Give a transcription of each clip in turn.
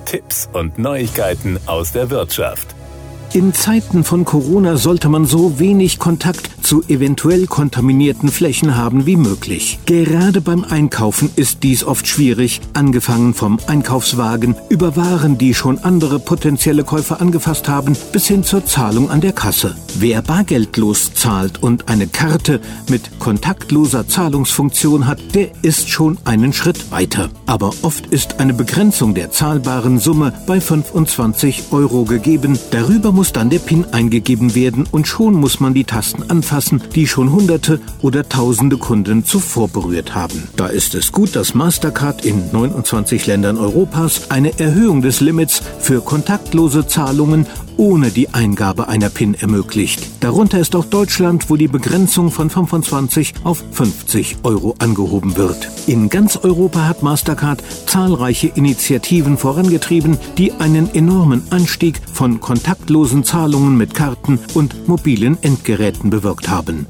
Tipps und Neuigkeiten aus der Wirtschaft. In Zeiten von Corona sollte man so wenig Kontakt zu eventuell kontaminierten Flächen haben wie möglich. Gerade beim Einkaufen ist dies oft schwierig, angefangen vom Einkaufswagen über Waren, die schon andere potenzielle Käufer angefasst haben, bis hin zur Zahlung an der Kasse. Wer bargeldlos zahlt und eine Karte mit kontaktloser Zahlungsfunktion hat, der ist schon einen Schritt weiter. Aber oft ist eine Begrenzung der zahlbaren Summe bei 25 € gegeben. Darüber muss dann der PIN eingegeben werden und schon muss man die Tasten anfassen, die schon Hunderte oder Tausende Kunden zuvor berührt haben. Da ist es gut, dass Mastercard in 29 Ländern Europas eine Erhöhung des Limits für kontaktlose Zahlungen ohne die Eingabe einer PIN ermöglicht. Darunter ist auch Deutschland, wo die Begrenzung von 25 auf 50 € angehoben wird. In ganz Europa hat Mastercard zahlreiche Initiativen vorangetrieben, die einen enormen Anstieg von kontaktlosen Zahlungen mit Karten und mobilen Endgeräten bewirkt haben.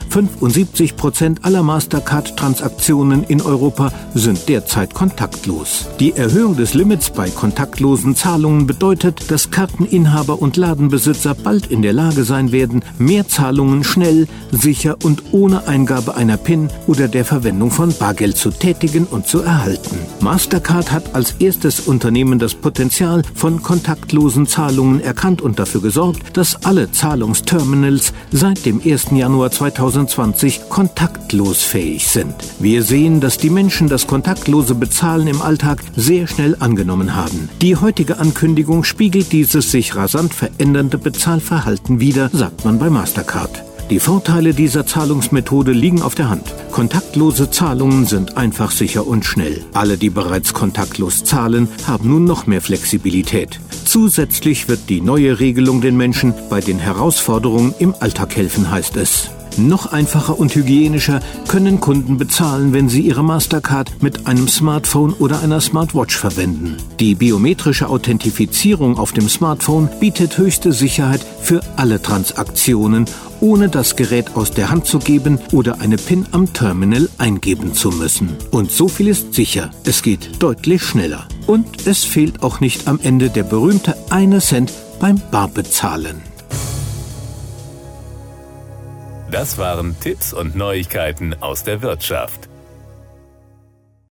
75% aller Mastercard-Transaktionen in Europa sind derzeit kontaktlos. Die Erhöhung des Limits bei kontaktlosen Zahlungen bedeutet, dass Karteninhaber und Ladenbesitzer bald in der Lage sein werden, mehr Zahlungen schnell, sicher und ohne Eingabe einer PIN oder der Verwendung von Bargeld zu tätigen und zu erhalten. Mastercard hat als erstes Unternehmen das Potenzial von kontaktlosen Zahlungen erkannt und dafür gesorgt, dass alle Zahlungsterminals seit dem 1. Januar 2020 kontaktlos fähig sind. Wir sehen, dass die Menschen das kontaktlose Bezahlen im Alltag sehr schnell angenommen haben. Die heutige Ankündigung spiegelt dieses sich rasant verändernde Bezahlverhalten wider, sagt man bei Mastercard. Die Vorteile dieser Zahlungsmethode liegen auf der Hand. Kontaktlose Zahlungen sind einfach, sicher und schnell. Alle, die bereits kontaktlos zahlen, haben nun noch mehr Flexibilität. Zusätzlich wird die neue Regelung den Menschen bei den Herausforderungen im Alltag helfen, heißt es. Noch einfacher und hygienischer können Kunden bezahlen, wenn sie ihre Mastercard mit einem Smartphone oder einer Smartwatch verwenden. Die biometrische Authentifizierung auf dem Smartphone bietet höchste Sicherheit für alle Transaktionen, ohne das Gerät aus der Hand zu geben oder eine PIN am Terminal eingeben zu müssen. Und so viel ist sicher, es geht deutlich schneller. Und es fehlt auch nicht am Ende der berühmte 1 Cent beim Barbezahlen. Das waren Tipps und Neuigkeiten aus der Wirtschaft.